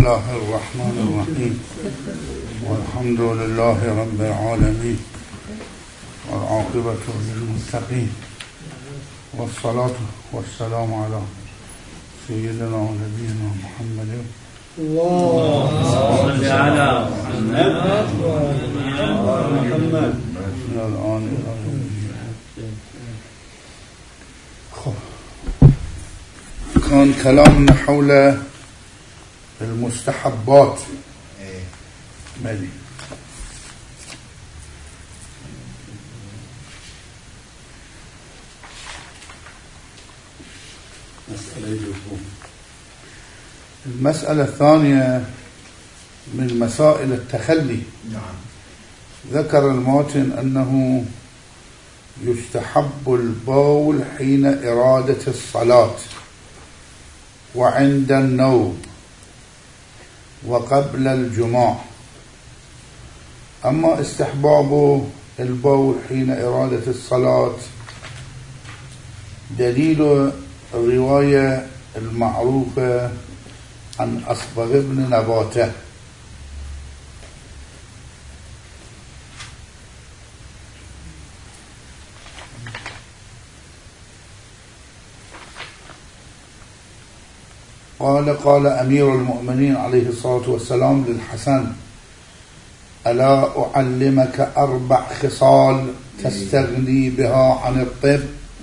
الله الرحمن الرحيم والحمد لله رب العالمين والعاقبة للمتقين والصلاة والسلام على سيدنا ونبينا محمد اللهم صل على محمد من الآن إلى كان كلامنا حول المستحبات. مالي المسألة الثانية من مسائل التخلي. ذكر الماتن أنه يستحب البول حين إرادة الصلاة وعند النوم وقبل الجماع. أما استحباب البول حين إرادة الصلاة دليل الرواية المعروفة عن أصبغ بن نباتة قال أمير المؤمنين عليه الصلاة والسلام للحسن: ألا أعلمك 4 خصال تستغني بها عن الطب؟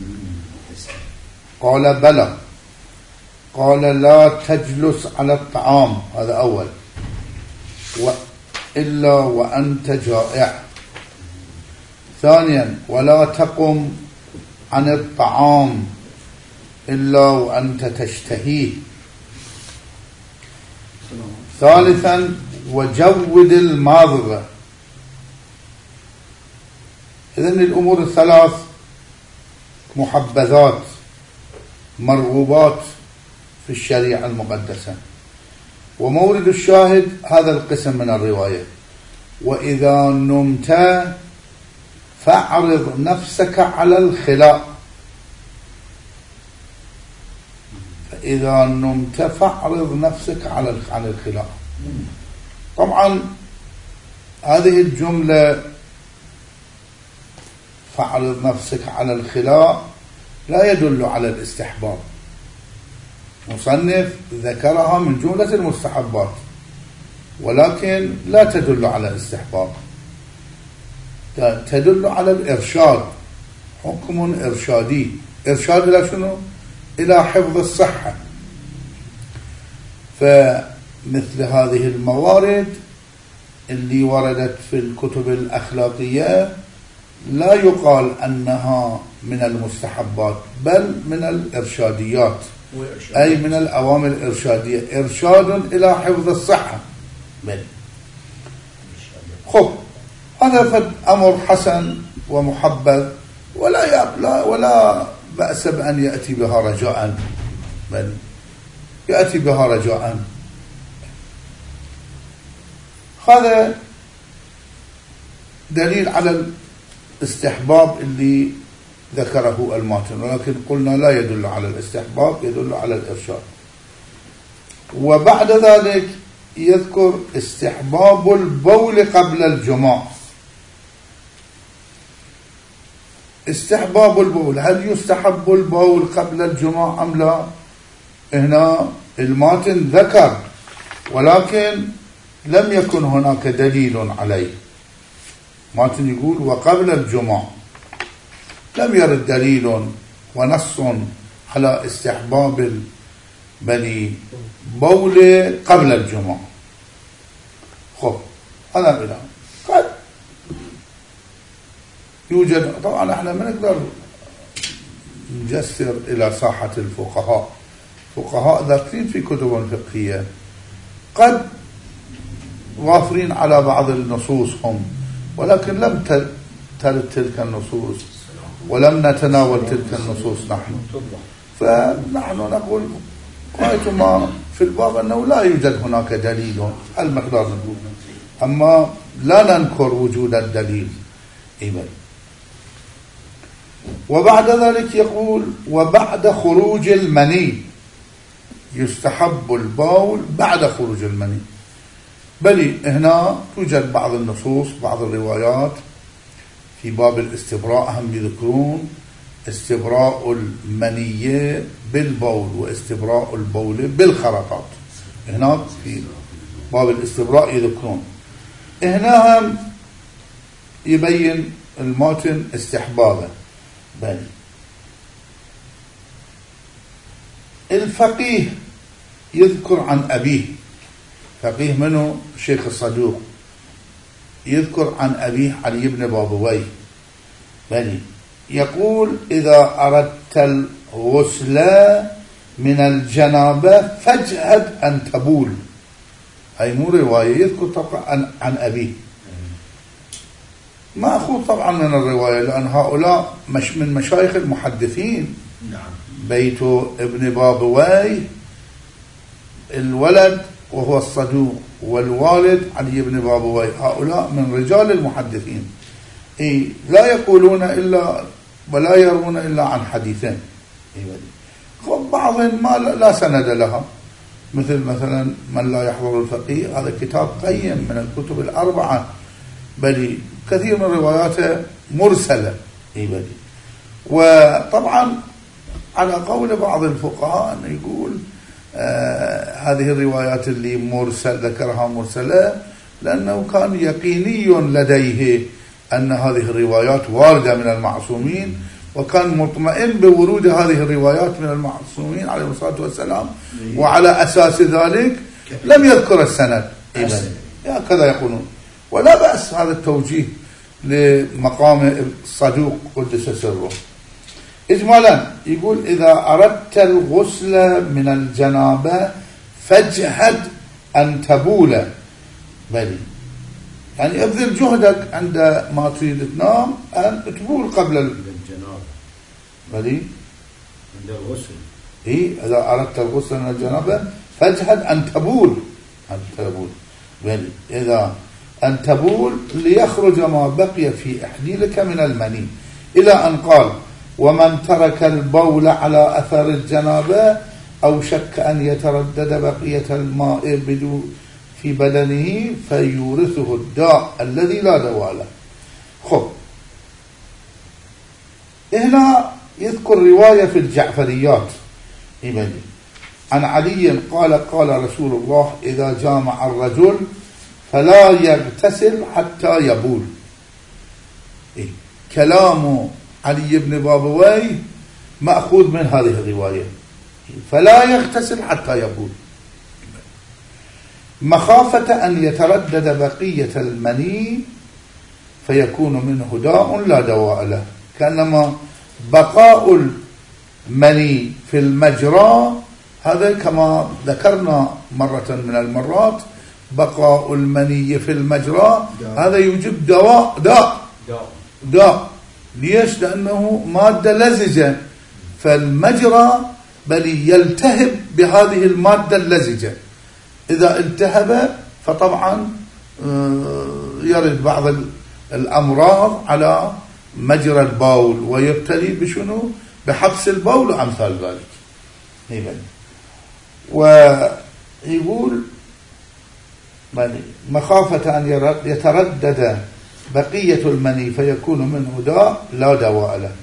قال: بلى. قال: لا تجلس على الطعام، هذا أول، إلا وأنت جائع. ثانيا: ولا تقم عن الطعام إلا وأنت تشتهيه. ثالثا: وجود المضغ. إذن الأمور الثلاث محبذات مرغوبات في الشريعة المقدسة، ومورد الشاهد هذا القسم من الرواية: وإذا نمت فاعرض نفسك على الخلاء. فإذا نمت فاعرض نفسك عن الخلاء. طبعا هذه الجملة فاعرض نفسك على الخلاء لا يدل على الاستحباب. مصنف ذكرها من جملة المستحبات ولكن لا تدل على الاستحباب، تدل على الإرشاد، حكم إرشادي. إرشاد إلى شنو؟ إلى حفظ الصحة. فمثل هذه الموارد اللي وردت في الكتب الأخلاقية لا يقال أنها من المستحبات بل من الإرشاديات، أي من الأوامر الإرشادية، إرشاد إلى حفظ الصحة. خب، هذا أمر حسن ومحبذ ولا بأس بأن يأتي بها رجاء، بل يأتي بها رجاء. هذا دليل على الاستحباب اللي ذكره الماتن، ولكن قلنا لا يدل على الاستحباب، يدل على الإرشاد. وبعد ذلك يذكر استحباب البول قبل الجماع. استحباب البول، هل يستحب البول قبل الجماع أم لا؟ هنا الماتن ذكر ولكن لم يكن هناك دليل عليه. ماتن يقول وقبل الجماع، لم يرد دليل ونص على استحباب بول قبل الجماع. خب، هذا بلا قد يوجد. طبعا احنا ما نقدر نجسر الى ساحة الفقهاء، فقهاء ذاكرين في كتب فقهية قد وافرين على بعض النصوص هم، ولكن لم ترد تلك النصوص ولم نتناول تلك النصوص نحن. فنحن نقول قائد ما في الباب أنه لا يوجد هناك دليل، المقدار نقول، أما لا ننكر وجود الدليل. إيمان. وبعد ذلك يقول وبعد خروج المني، يستحب البول بعد خروج المني. بل هنا توجد بعض النصوص بعض الروايات في باب الاستبراء هم يذكرون استبراء المنية بالبول واستبراء البول بالخرطات. هناك في باب الاستبراء يذكرون. هنا هم يبين الماتن استحبابه. بل الفقيه يذكر عن أبيه، فقيه منه الشيخ الصدوق، يذكر عن أبيه علي بن بابويه بل يقول إذا أردت الغسل من الجنابة فاجهد أن تبول. هاي مو رواية، يذكر طبعا عن أبيه، مأخوذ طبعا من الرواية، لأن هؤلاء مش من مشايخ المحدثين. بيت ابن بابويه الولد وهو الصدوق والوالد علي بن بابويه، هؤلاء من رجال المحدثين. لا يقولون إلا ولا يرون إلا عن حديثين. بعضهم ما لا سند لها، مثلا من لا يحضر الفقيه، هذا كتاب قيم من الكتب الأربعة، بل كثير من رواياته مرسلة. وطبعا على قول بعض الفقهاء أن يقول هذه الروايات اللي مرسل ذكرها مرسلة لأنه كان يقيني لديه أن هذه الروايات واردة من المعصومين، وكان مطمئن بورود هذه الروايات من المعصومين عليه الصلاة والسلام، وعلى أساس ذلك لم يذكر السند. هكذا يقولون، ولا بأس هذا التوجيه لمقام الصدوق قدس سره. إجمالا يقول إذا أردت الغسل من الجنابة فاجهد أن تبول. بل يعني ابذل جهدك عند ما تريد تنام أن تبول قبل الجنابة. بل عند الغسل إذا أردت الغسل من الجنابة فاجهد أن تبول. بل إذا أن تبول ليخرج ما بقي في إحليلك من المني، إلى أن قال ومن ترك البول على أثر الجنابة أو شك أن يتردد بقية الماء في بدنه فيورثه الداء الذي لا دواء له. خب، هنا يذكر رواية في الجعفريات عن علي قال قال رسول الله إذا جامع الرجل فلا يغتسل حتى يبول. كلام علي بن بابويه مأخوذ من هذه الرواية، فلا يغتسل حتى يبول، مخافة أن يتردد بقية المني فيكون منه داء لا دواء له. كأنما بقاء المني في المجرى، هذا كما ذكرنا مرة من المرات، بقاء المني في المجرى هذا يوجب داء. ليش؟ لأنه مادة لزجة، فالمجرى بل يلتهب بهذه المادة اللزجة، إذا التهب فطبعا يرد بعض الأمراض على مجرى البول ويبتلي بشنو؟ بحبس البول وأمثال ذلك. ويقول مخافة أن يتردد بقية المني فيكون منه داء لا دواء له.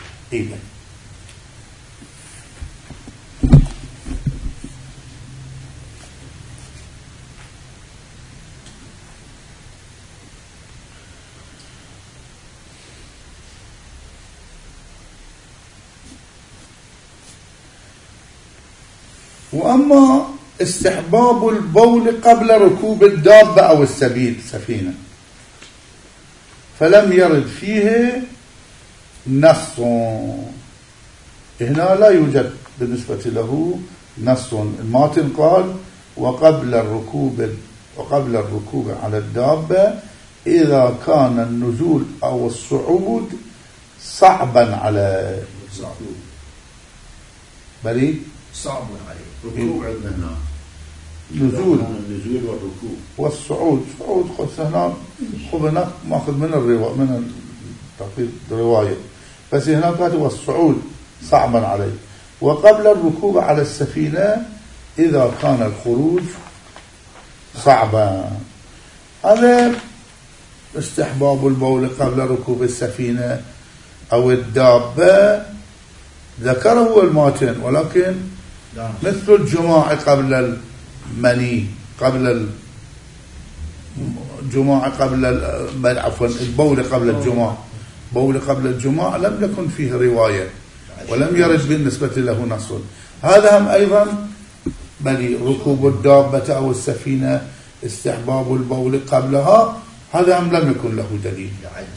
وأما استحباب البول قبل ركوب الدابة أو السفينة فلم يرد فيه نص. هنا لا يوجد بالنسبة له نص. الماتن قال وقبل الركوب على الدابة إذا كان النزول أو الصعود صعبا على بلي صعب عليه. ركوب عندنا هنا نزول والركوب والصعود. صعود هنا خذنا ماخذ من الرواية، بس هنا قال والصعود صعبا عليه. وقبل الركوب على السفينة إذا كان الخروج صعبا. هذا استحباب البول قبل ركوب السفينة أو الدابة ذكره الماتن، ولكن مثل الجماع قبل المني، قبل الجماع عفوا البول قبل الجماع، بول قبل الجماع لم يكن فيه رواية ولم يرد بالنسبة له نص. هذا هم أيضا بل ركوب الدابة أو السفينة استحباب البول قبلها، هذا هم لم يكن له دليل.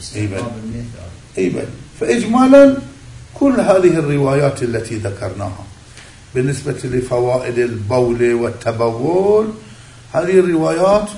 فإجمالا كل هذه الروايات التي ذكرناها بالنسبة لفوائد البول والتبول، هذه الروايات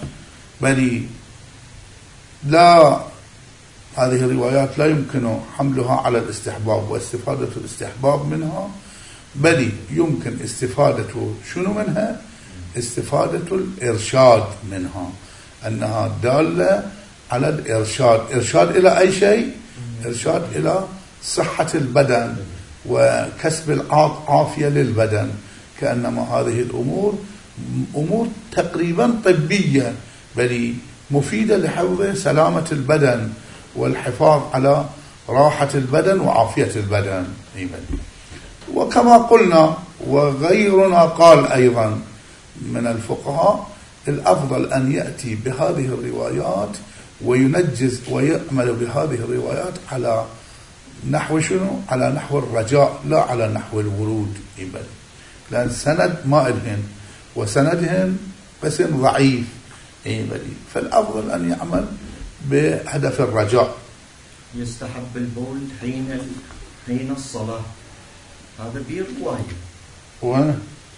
هذه الروايات لا يمكن حملها على الاستحباب واستفادة الاستحباب منها، بل يمكن استفادة شنو منها؟ استفادة الإرشاد منها، أنها دالة على الإرشاد. إرشاد إلى أي شيء؟ إرشاد إلى صحة البدن وكسب العافية للبدن، كأنما هذه الأمور أمور تقريبا طبية بل مفيدة لحفظ سلامة البدن والحفاظ على راحة البدن وعافية البدن. وكما قلنا وغيرنا قال أيضا من الفقهاء، الأفضل أن يأتي بهذه الروايات وينجز ويعمل بهذه الروايات على نحو شنو؟ على نحو الرجاء لا على نحو الورود، لأن سند ما إلهن وسندهن قسم ضعيف، فالأفضل أن يعمل بهدف الرجاء. يستحب البول حين الصلاة، هذا برواية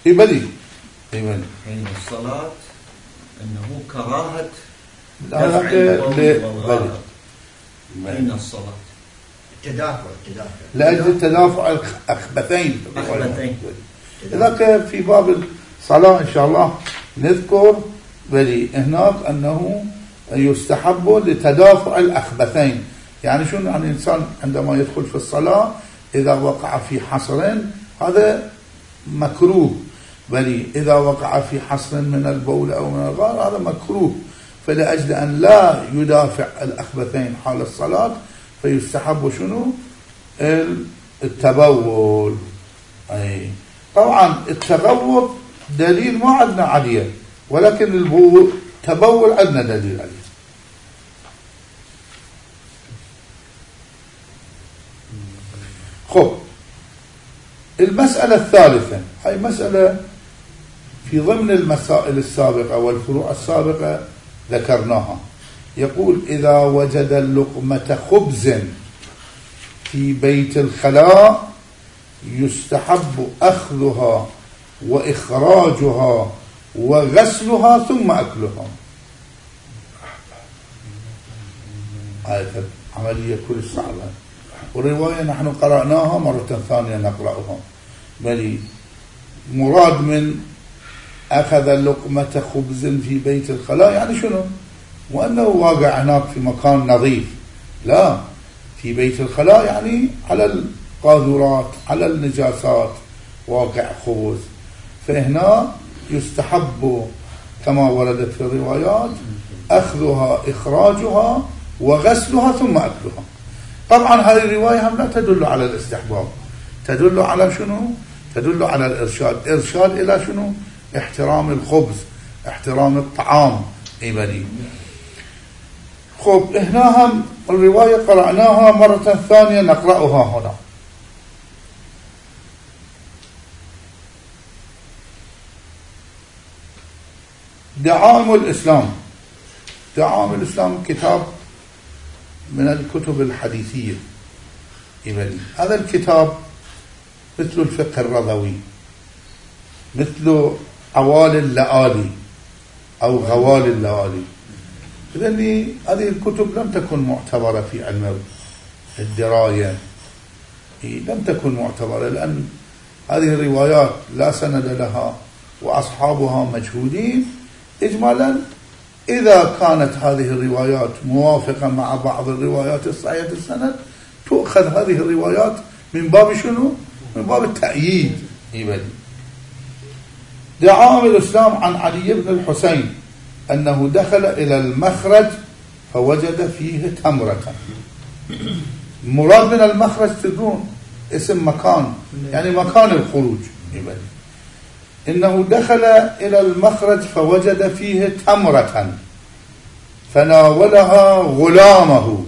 حين الصلاة أنه كراهة حين الصلاة التدافع لأجل تدافع الأخبثين. لذلك في باب الصلاة إن شاء الله نذكر هناك أنه يستحب لتدافع الأخبثين. يعني شنو؟ يعني الإنسان عندما يدخل في الصلاة إذا وقع في حصر هذا مكروه، بل إذا وقع في حصر من البول أو من الغار هذا مكروه، فلأجل أن لا يدافع الأخبثين حال الصلاة فيستحب شنو؟ التبول. طبعا التغوط دليل ما عندنا عليه، ولكن التبول عندنا دليل عليه. خب المسألة الثالثة، هاي مسألة في ضمن المسائل السابقة والفروع السابقة ذكرناها. يقول إذا وجد اللقمة خبز في بيت الخلاء يستحب أخذها وإخراجها وغسلها ثم أكلها. هذه عملية كل صعبة، والرواية نحن قرأناها مرة ثانية نقرأها. بل مراد من أخذ اللقمة خبز في بيت الخلاء يعني شنو؟ وأنه واقع هناك في مكان نظيف، لا، في بيت الخلاء يعني على القاذورات على النجاسات واقع خبز. فهنا يستحب كما وردت في الروايات أخذها إخراجها وغسلها ثم أكلها. طبعا هذه الرواية هم لا تدل على الاستحباب، تدل على شنو؟ تدل على الإرشاد. إرشاد إلى شنو؟ احترام الخبز، احترام الطعام. خب هنا هم الرواية قرأناها مرة ثانية نقرأها هنا. دعائم الإسلام. دعائم الإسلام كتاب من الكتب الحديثية. هذا الكتاب مثل الفقه الرضوي، مثل عوالي اللآلي أو غوالي اللآلي. لأن هذه الكتب لم تكن معتبرة في علم الدراية، لم تكن معتبرة، لأن هذه الروايات لا سند لها وأصحابها مجهولين. إجمالا إذا كانت هذه الروايات موافقة مع بعض الروايات الصحيحة السند تؤخذ هذه الروايات من باب شنو؟ من باب التأييد. دعاهم الإسلام عن علي بن الحسين أنه دخل إلى المخرج فوجد فيه تمرة. مراد من المخرج تدرون اسم مكان، يعني مكان الخروج. إنه دخل إلى المخرج فوجد فيه تمرة فناولها غلامه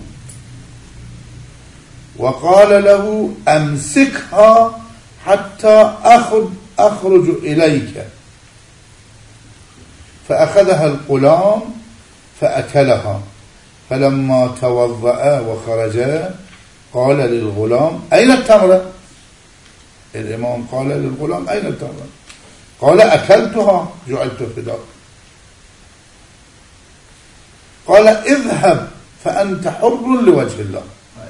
وقال له أمسكها حتى أخرج إليك، فأخذها الغلام فأكلها. فلما توضأ وخرجا قال للغلام أين التمرة؟ الإمام قال للغلام أين التمرة؟ قال أكلتها جعلت فداك. قال اذهب فأنت حر لوجه الله.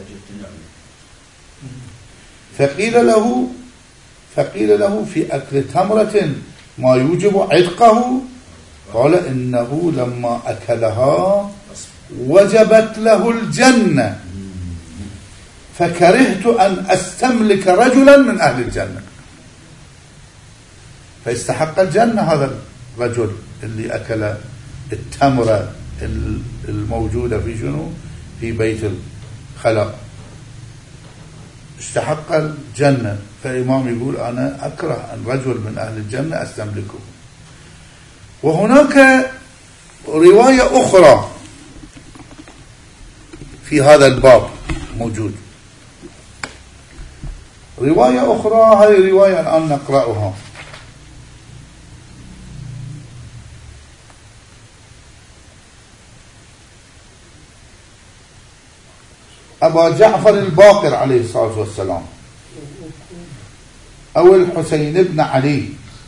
فقيل له في أكل تمرة ما يوجب عتقه؟ قال إنه لما أكلها وجبت له الجنة فكرهت أن أستملك رجلا من أهل الجنة. فاستحق الجنة هذا الرجل اللي أكل التمرة الموجودة في شنو؟ في بيت الخلاء، استحق الجنة. فالإمام يقول أنا أكره أن رجل من أهل الجنة أستملكه. وهناك رواية أخرى في هذا الباب موجود، رواية أخرى، هذه رواية الآن نقرأها. أبا جعفر الباقر عليه الصلاة والسلام أو الحسين بن علي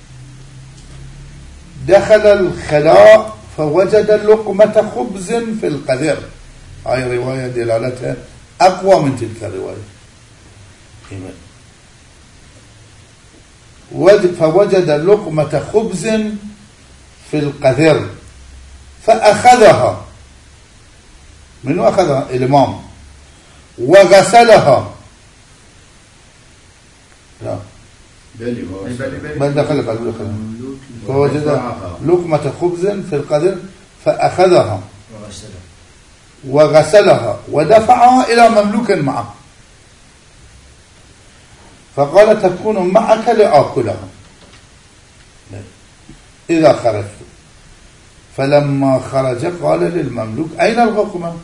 دخل الخلاء فوجد لقمة خبز في القدر. هاي رواية دلالتها أقوى من تلك الرواية. فوجد لقمة خبز في القدر فأخذها. من أخذها؟ الإمام. وغسلها. لا بل دخل فوجد لقمة خبز في القدر فأخذها وغسلها ودفعها إلى مملوك معه فقال تكون معك لآكلها إذا خرجت. فلما خرج قال للمملوك أين الغقمة؟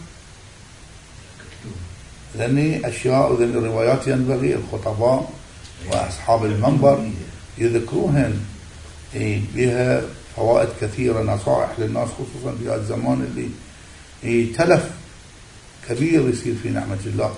لأن أشياء وذن الروايات ينبغي الخطباء وأصحاب المنبر يذكروهن بها فوائد كثيرة، نصائح للناس خصوصا في هذا الزمان اللي تلف كبير يصير في نعمة الله.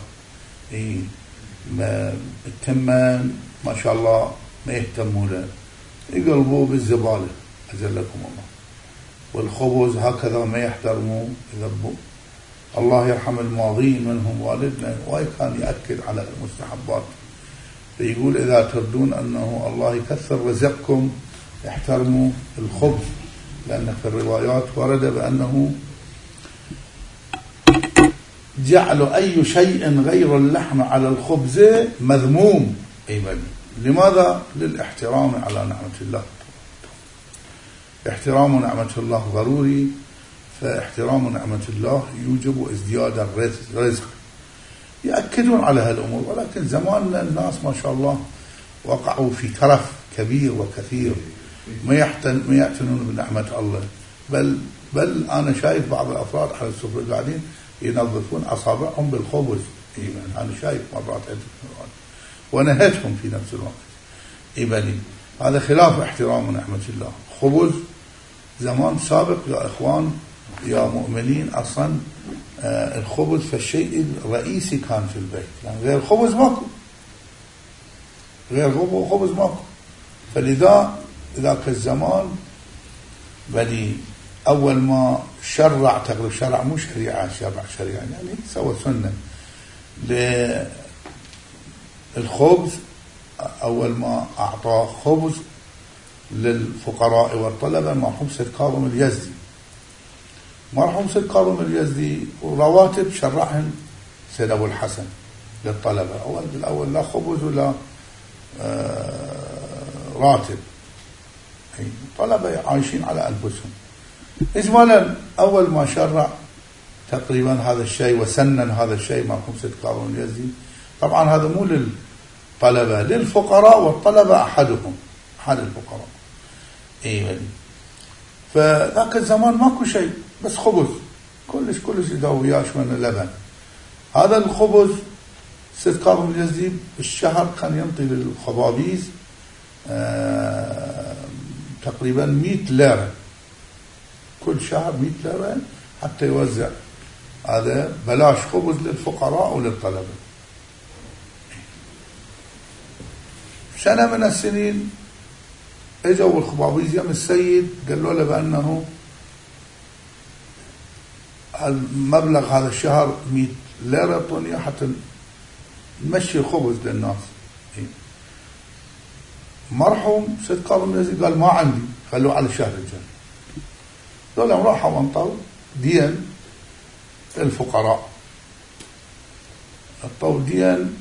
التمان ما شاء الله ما يهتموا له، يقلبوا بالزبالة أجلكم الله. والخبز هكذا ما يحترموا يذبوا. الله يرحم الماضين منهم والدنا وكان يأكد على المستحبات، فيقول إذا تردون أنه الله يكثر رزقكم احترموا الخبز، لأن في الروايات ورد بأنه جعل أي شيء غير اللحم على الخبز مذموم. لماذا؟ للاحترام على نعمة الله. احترام نعمة الله ضروري، فاحترام نعمة الله يوجب ازدياد الرزق. يأكدون على هالأمور، ولكن زماننا الناس ما شاء الله وقعوا في ترف كبير وكثير، ما يعتنون بنعمة الله. بل أنا شايف بعض الأفراد على السفرة قاعدين ينظفون أصابعهم بالخبز. أنا شايف مرات ونهتهم في نفس الوقت. هذا خلاف احترام نعمة الله. خبز زمان سابق يا إخوان يا مؤمنين أصلا الخبز فالشيء الرئيسي كان في البيت، يعني غير الخبز ماكو، غير خبز ماكو. فلذا ذاك الزمان بني أول ما شرع تقريبا شرع مو شريعة، شريعة يعني سوى سنة للخبز. أول ما أعطى خبز للفقراء والطلبة مرحوم سيد كاظم اليزدي. مرحوم سيد كاظم اليزدي ورواتب شرعهم سيد أبو الحسن للطلبة. بالأول لا خبز ولا راتب. طلبة عايشين على أنفسهم. إجمالا أول ما شرع تقريبا هذا الشيء وسنن هذا الشيء مرحوم سيد كاظم اليزدي، طبعا هذا مو للطلبة، للفقراء، والطلبة أحد الفقراء. فذاك الزمان ماكو شيء بس خبز، كلش يدوياش من اللبن. هذا الخبز سيد كاظم اليزدي بالشهر كان ينطي للخبابيز تقريبا 100 ليرة كل شهر، 100 ليرة حتى يوزع. هذا بلاش خبز للفقراء وللطلبة. سنة من السنين اجوا الخبابيز يم السيد قالوا له بأنه المبلغ هذا الشهر 100 ليرة طنية حتى نمشي خبز للناس. مرحوم سيد كاظم اليزدي قال ما عندي، خلوه على الشهر الجاي. دولهم راحوا وانطوا دين الفقراء، انطوا دين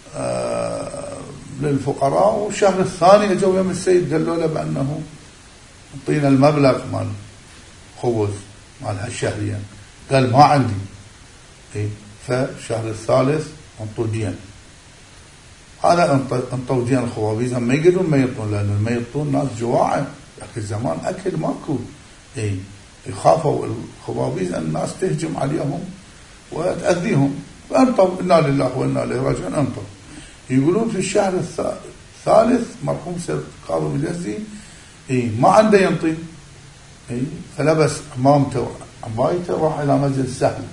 للفقراء. والشهر الثاني اجوا يوم السيد قالوا له بأنه اعطينا المبلغ مال خبز مال هالشهرين، قال ما عندي. فالشهر الثالث انطوا دين. هذا انطوا دين الخبابيز، ما يقدرون ما يطون، لأن ما يطون ناس جواعة ذاك الزمان أكل ماكو. يخافوا الخبابيز أن الناس تهجم عليهم وتأذيهم، فأنطوا إنا لله وإنا إليه راجعون. أنطوا يقولون في الشهر الثالث مرحوم سيد كاظم اليزدي ما عنده ينطي، فلبس عمامته وعبايته راح إلى مسجد السهلة.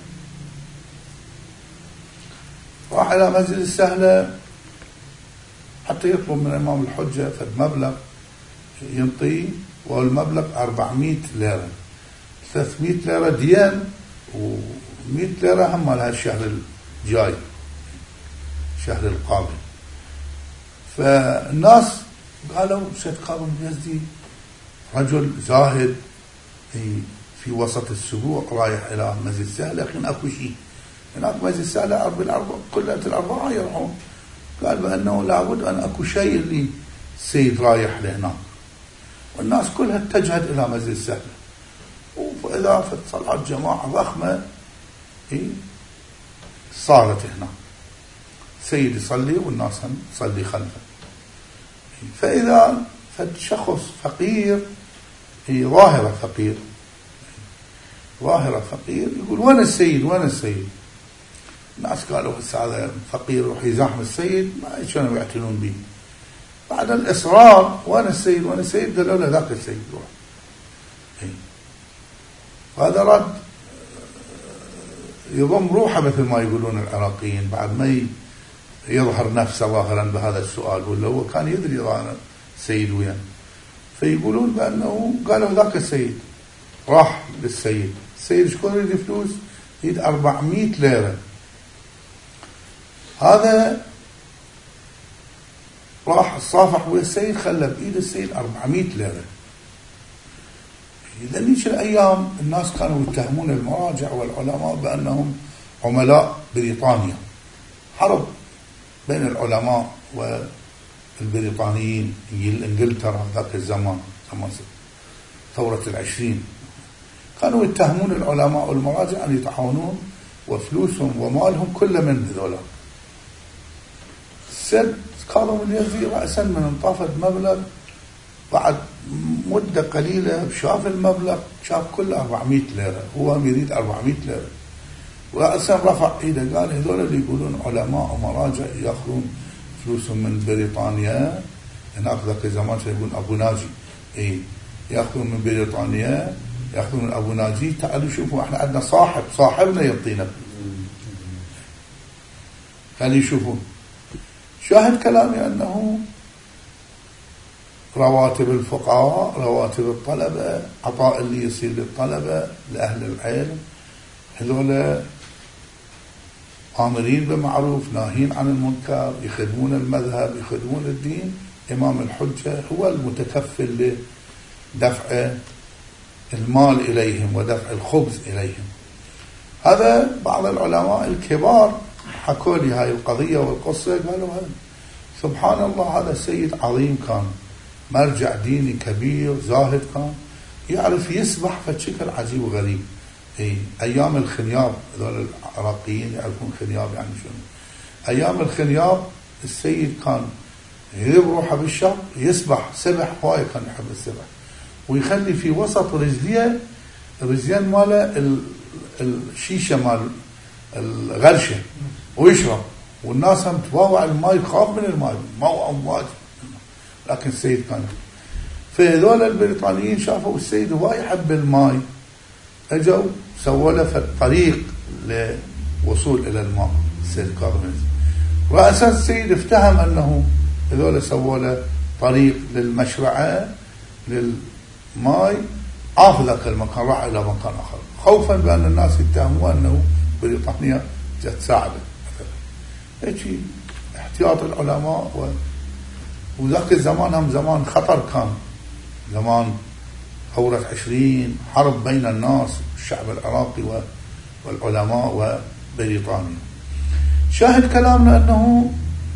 راح إلى مسجد السهلة حتى يطلب من إمام الحجة فد مبلغ ينطيه، والمبلغ 400 ليرة، 300 ليرة دين و100 ليرة هم لها الشهر الجاي، الشهر القابل. فالناس قالوا سيد كاظم اليزدي رجل زاهد في وسط السبوع رايح إلى مسجد السهلة، لكن أكو شيء هناك مسجد السهلة كلها الأربعة يروحون. قال بأنه لابد أن أكو شيء اللي السيد رايح لهناك. والناس كلها اتجهت إلى مسجد السهلة، وإذا في صلاة جماعة ضخمة صارت هنا، السيد يصلي والناس تصلي خلفه. فإذا فد شخص فقير، ظاهرة فقير يقول وين السيد وين السيد؟ الناس قالوا هذا فقير يروح يزاحم السيد، ما كانوا يعتنون به. بعد الإصرار وين السيد وين السيد؟ قالوا له ذاك السيد روح. هذا رد يضم روحه مثل ما يقولون العراقيين، بعد ما يظهر نفسه ظاهرا بهذا السؤال، ولا هو كان يدري ظاهرا السيد وين. فيقولون بأنه قالوا ذاك السيد. راح للسيد، السيد شكون يريد فلوس؟ يريد 400 ليرة. هذا راح صافح ويا السيد، خلى بإيد السيد 400 ليرة. ذلك الأيام الناس كانوا يتهمون المراجع والعلماء بأنهم عملاء بريطانيا، حرب بين العلماء والبريطانيين إنجلترا ذاك الزمان، ثورة 20. كانوا يتهمون العلماء والمراجع أن يتعاونون وفلوسهم ومالهم كله من ذولا. سيد كاظم اليزدي رأسا من انطافت مبلغ، بعد مدة قليلة شاف المبلغ، شاف كل 400 ليرة، هو يريد 400 ليرة، ورأسا رفع ايده قال هذول اللي يقولون علماء ومراجع يأخذون فلوسهم من بريطانيا، هناك ذاك الزمان يقولون أبو ناجي، يأخذون من بريطانيا، يأخذون من أبو ناجي. تعالوا شوفوا احنا عندنا صاحبنا يعطينا، خلي يشوفون. شاهد كلامي أنه رواتب الفقراء، رواتب الطلبة، عطاء اللي يصير للطلبة لأهل العلم، هذول آمرين بمعروف ناهين عن المنكر، يخدمون المذهب، يخدمون الدين. إمام الحجة هو المتكفل لدفع المال إليهم ودفع الخبز إليهم. هذا بعض العلماء الكبار حكوا لي هاي القضية والقصة، قالوا سبحان الله هذا السيد عظيم كان، مرجع ديني كبير زاهد كان، يعرف يسبح بشكل عجيب وغريب. أيام الخنياب، هذول العراقيين يعرفون خنياب يعني شنو. أيام الخنياب السيد كان يروح بالشط يسبح، سبح هواي، كان يحب السبح، ويخلي في وسط رجلين ماله الشيشة مال الغرشة ويشرب، والناس هم تباوع الماء، يخاف من الماء، موع أمواج، لكن السيد كان. فهذول البريطانيين شافوا السيد هواي يحب الماء، اجوا سووا له الطريق لوصول الى الماء. السيد كاظم رأسا السيد افتهم انه هذول سووا له طريق للمشرعة للماء، عاف ذاك المكان، راح الى مكان اخر، خوفا بان الناس يتهموا انه بريطانيا جت تساعده مثلا. هيك احتياط العلماء. وذاك الزمان هم زمان خطر كان، زمان ثورة 20، حرب بين الناس، الشعب العراقي والعلماء وبريطانيا. شاهد كلامنا أنه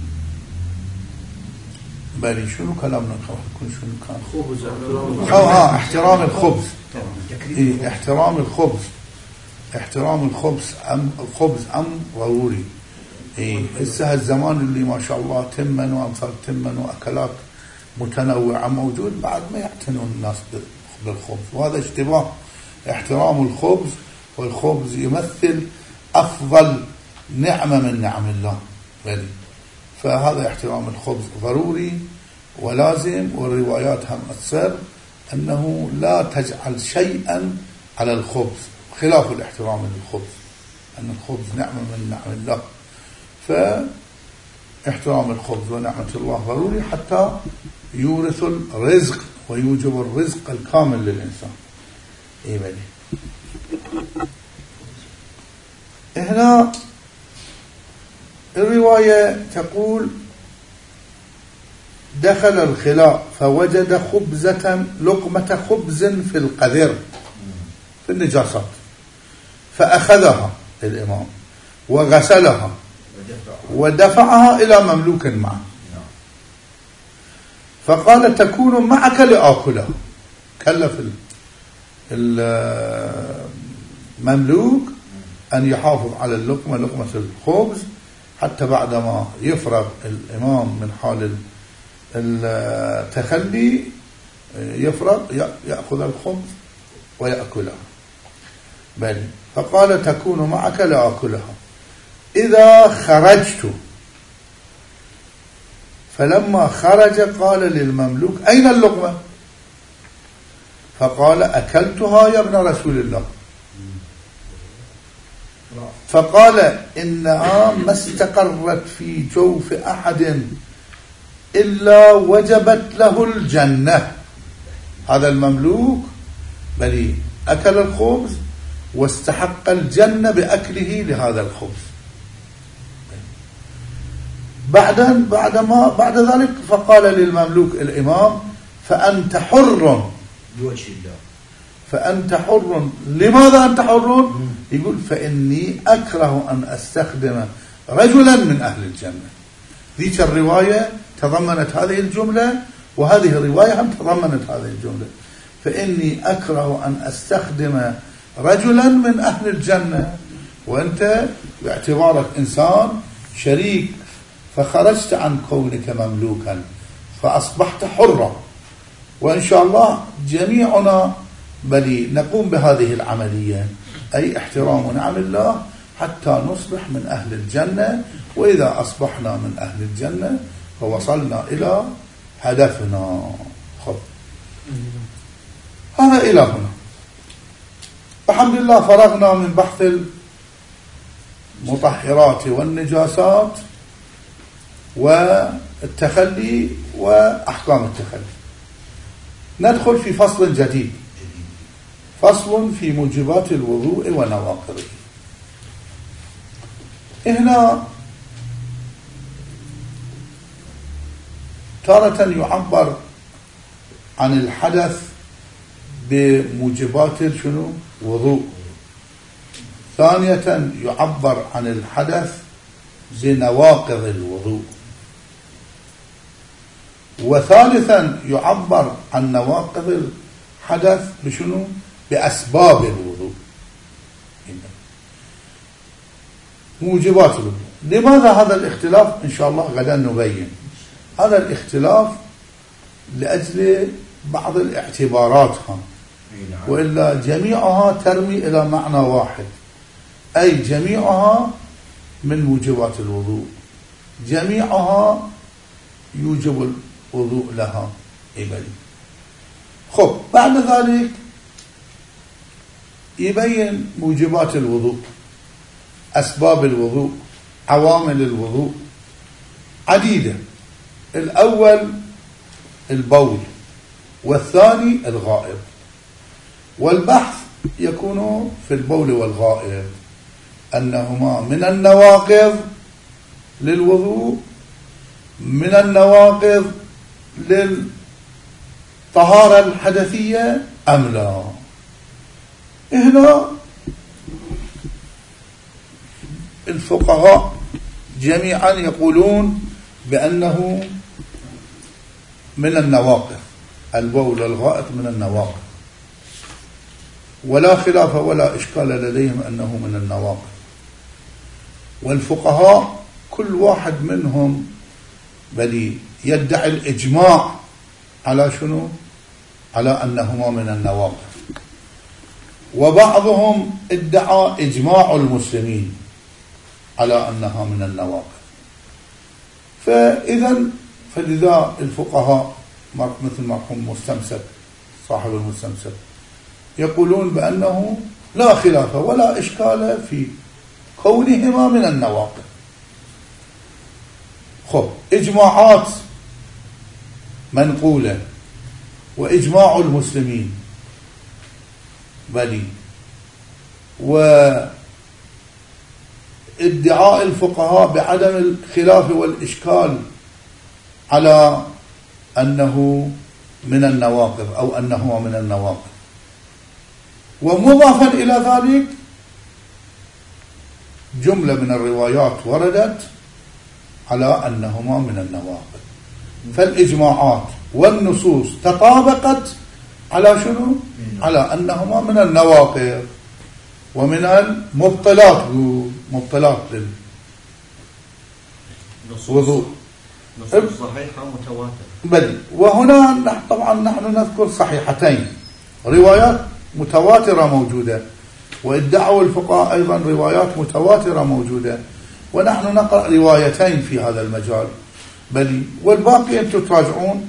بالي شنو كلامنا كان شنو كان احترام الخبز. احترام الخبز، احترام الخبز ضروري. هسه الزمان اللي ما شاء الله تمن وامثال تمن واكلات متنوعه موجود، بعد ما يعتنون الناس بالخبز، وهذا اشتباه. احترام الخبز، والخبز يمثل افضل نعمه من نعم الله، فهذا احترام الخبز ضروري ولازم. والروايات هم تصر انه لا تجعل شيئا على الخبز، خلاف الاحترام للخبز، ان الخبز نعمه من نعم الله. فاحترام الخبز ونعمة الله ضروري حتى يورث الرزق ويوجب الرزق الكامل للإنسان. هنا الرواية تقول: دخل الخلاء فوجد خبزة، لقمة خبز في القذر، في النجاسات، فأخذها الإمام وغسلها ودفعها إلى مملوك معه، فقال: تكون معك لآكلها. كلف المملوك أن يحافظ على اللقمة، لقمة الخبز، حتى بعدما يفرغ الإمام من حال التخلي يفرغ يأخذ الخبز ويأكلها. بل فقال: تكون معك لآكلها إذا خرجت. فلما خرج قال للمملوك: أين اللقمة؟ فقال: أكلتها يا ابن رسول الله. فقال: إنها ما استقرت في جوف أحد إلا وجبت له الجنة. هذا المملوك بل أكل الخبز واستحق الجنة بأكله لهذا الخبز. بعد ذلك فقال للمملوك الإمام: فأنت حر بوجه الله. فأنت حر. لماذا أنت حر؟ يقول: فإني أكره أن أستخدم رجلا من أهل الجنة. ذيك الرواية تضمنت هذه الجملة، وهذه الرواية هم تضمنت هذه الجملة. فإني أكره أن أستخدم رجلا من أهل الجنة، وأنت باعتبارك إنسان شريك، فخرجت عن كونك مملوكا فأصبحت حرا. وإن شاء الله جميعنا بل نقوم بهذه العملية، أي احترام نعم الله حتى نصبح من أهل الجنة. وإذا أصبحنا من أهل الجنة فوصلنا إلى هدفنا. خب، هذا إلى هنا. الحمد لله فرغنا من بحث المطهرات والنجاسات والتخلي وأحكام التخلي. ندخل في فصل جديد، فصل في موجبات الوضوء ونواقضه. هنا تارة يعبر عن الحدث بموجبات شنو؟ وضوء. ثانية يعبر عن الحدث بنواقض الوضوء. وثالثا يعبر عن نواقض الحدث بشنو؟ بأسباب الوضوء، موجبات الوضوء. لماذا هذا الاختلاف؟ إن شاء الله غدا نبين. هذا الاختلاف لأجل بعض الاعتبارات، وإلا جميعها ترمي إلى معنى واحد، أي جميعها من موجبات الوضوء، جميعها يوجب الوضوء لها. خب، بعد ذلك يبين موجبات الوضوء، أسباب الوضوء، عوامل الوضوء عديدة. الأول البول، والثاني الغائط. والبحث يكون في البول والغائط أنهما من النواقض للوضوء، من النواقض للطهارة الحدثية أم لا. هنا الفقهاء جميعا يقولون بأنه من النواقض، البول والغائط من النواقض، ولا خلاف ولا إشكال لديهم أنه من النواقض. والفقهاء كل واحد منهم بل يدعي الإجماع على شنو؟ على أنهما من النواقض. وبعضهم ادعى إجماع المسلمين على أنها من النواقض. فلذا الفقهاء مثل مرحوم مستمسك صاحب المستمسك يقولون بأنه لا خلاف ولا إشكال في كونهما من النواقض. خب، إجماعات منقولة وإجماع المسلمين بلي، وادعاء الفقهاء بعدم الخلاف والإشكال على أنه من النواقض أو أنه من النواقض. ومضافا إلى ذلك جملة من الروايات وردت على أنهما من النواقض. فالإجماعات والنصوص تطابقت على شنو؟ على أنهما من النواقض ومن المبطلات، مبطلات للوضوء. نصوص صحيحة متواترة بل وهنا طبعا نحن نذكر صحيحتين، روايات متواترة موجودة، وادعوا الفقهاء أيضا روايات متواترة موجودة، ونحن نقرأ روايتين في هذا المجال. بل والباقي أنتم تراجعون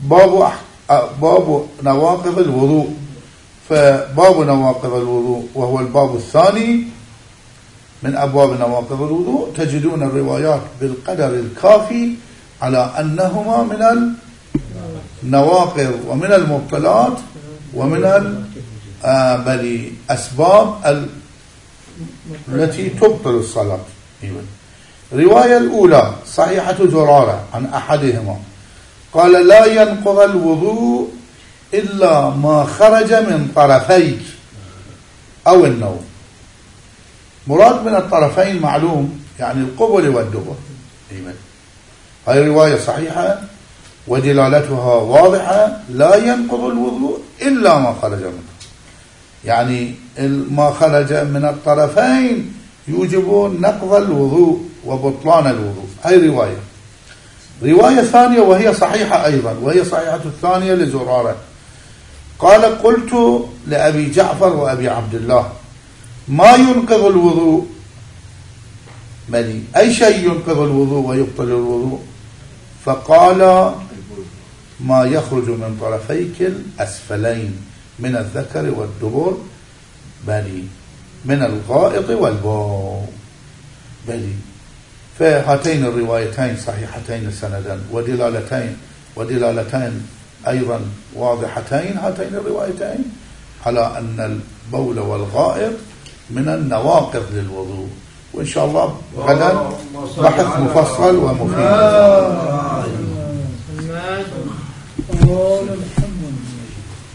باب نواقض الوضوء. فباب نواقض الوضوء وهو الباب الثاني من أبواب نواقض الوضوء تجدون الروايات بالقدر الكافي على أنهما من النواقض ومن المبطلات ومن بل أسباب التي تبطل الصلاة. الرواية الأولى صحيحة زرارة عن أحدهما قال: لا ينقض الوضوء إلا ما خرج من طرفيك أو النوم. مراد من الطرفين معلوم، يعني القبل والدبر. هذه رواية صحيحة ودلالتها واضحة: لا ينقض الوضوء إلا ما خرج منه، يعني ما خرج من الطرفين يوجب نقض الوضوء وبطلان الوضوء. هذه رواية ثانية وهي صحيحة أيضا، وهي صحيحة الثانية لزرارة. قال: قلت لأبي جعفر وأبي عبد الله: ما ينقض الوضوء؟ أي شيء ينقض الوضوء ويبطل الوضوء؟ فقال: ما يخرج من طرفيك الأسفلين من الذكر والدبر من الغائط والبول. فهاتين الروايتين صحيحتين سندا ودلالتين أيضا واضحتين، هاتين الروايتين على أن البول والغائط من النواقض للوضوء. وإن شاء الله غدا بحث مفصل ومفيد.